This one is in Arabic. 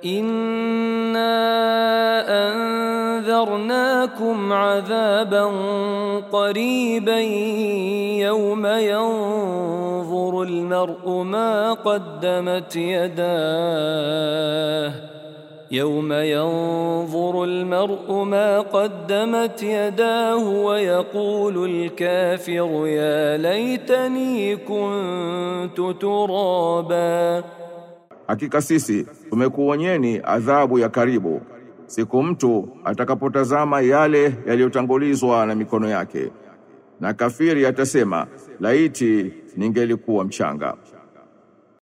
إنا أنذرناكم عذابا قريبا يوم ينظر المرء ما قدمت يداه ويقول الكافر يا ليتني كنت ترابا. Hakika sisi tumekuonyeni adhabu ya karibu siku mtu atakapotazama yale yaliyotangulizwa na mikono yake, na kafiri atasema laiti ningelikuwa mchanga.